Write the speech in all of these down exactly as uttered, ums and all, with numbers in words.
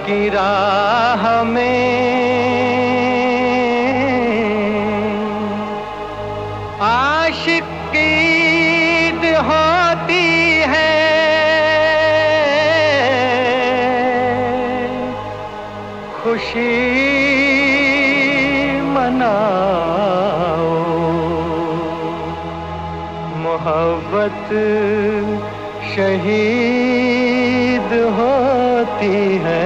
की राह में आशिक की ईद होती है। खुशी मनाओ, मोहब्बत शहीद होती है।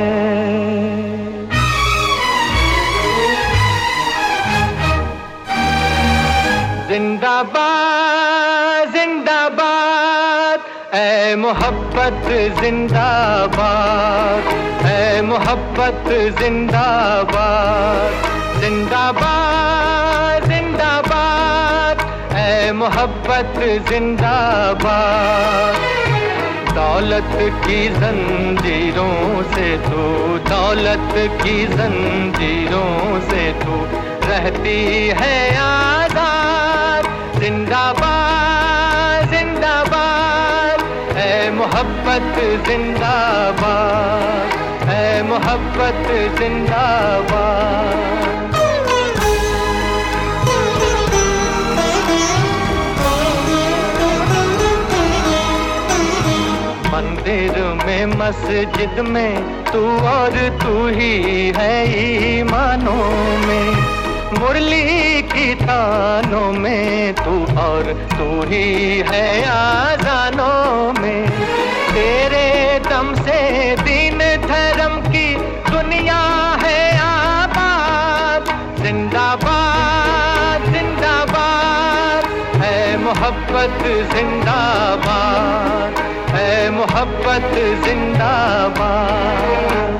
जिंदाबाद जिंदाबाद ऐ मोहब्बत जिंदाबाद, ऐ मोहब्बत जिंदाबाद। जिंदाबाद जिंदाबाद ऐ मोहब्बत जिंदाबाद। दौलत की जंजीरों से तू, दौलत की जंजीरों से तू रहती है आजाद। जिंदाबाद जिंदाबाद ऐ मोहब्बत जिंदाबाद, ऐ मोहब्बत जिंदाबाद। मंदिर में मस्जिद में तू और तू ही है ईमानों में। मुरली की तानों में तू और तू ही है आजानों में। तेरे दम से दीन धर्म की दुनिया है आबाद। जिंदाबाद जिंदाबाद है मोहब्बत जिंदाबाद, है मोहब्बत जिंदाबाद।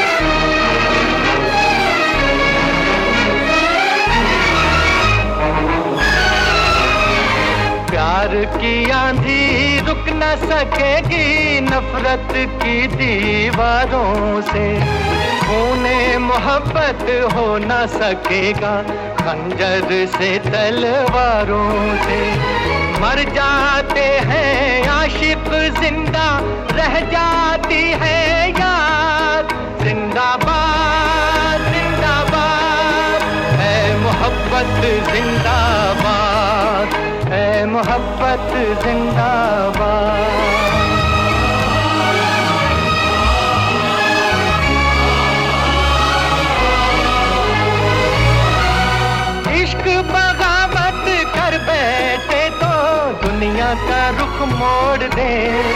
प्यार की आंधी रुक न सकेगी नफरत की दीवारों से। खूने मोहब्बत हो न सकेगा खंजर से तलवारों से। मर जाते हैं आशिक जिंदा रह जाती है याद। जिंदाबाद जिंदाबाद है मोहब्बत जिंदाबाद, है मोहब्बत जिंदाबाद। इश्क बगावत कर बैठे तो दुनिया का रुख मोड़ दे।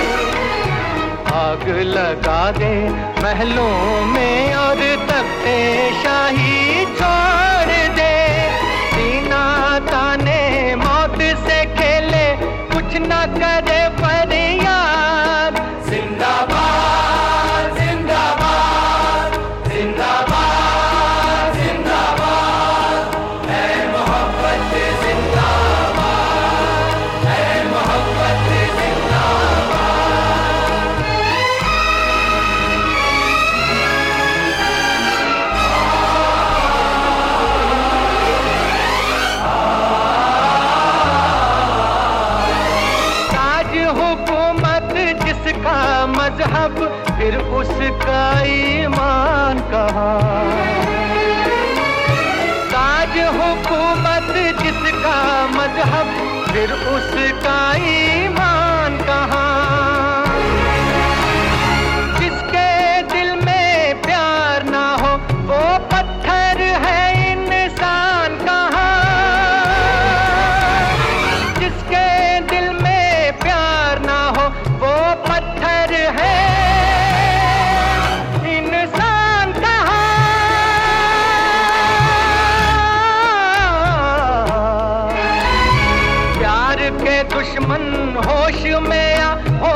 आग लगा दे महलों में और तख्ते शाही छोड़ दे। सीना ताने मौत से खेले कुछ न करे फरियाद। जिंदाबाद जिंदाबाद जिंदाबाद जिंदाबाद है मोहब्बत जिंदाबाद, है मोहब्बत जिंदाबाद। जिसका मजहब फिर उसका ईमान कहाँ। ताज हुकूमत जिसका मजहब फिर उसका ईमान कहाँ। जिसके दिल में प्यार ना हो वो पत्थर है इंसान कहाँ। जिसके दिल में प्यार ना हो वो पत्थर है इंसान कहाँ। प्यार के दुश्मन होश में आ,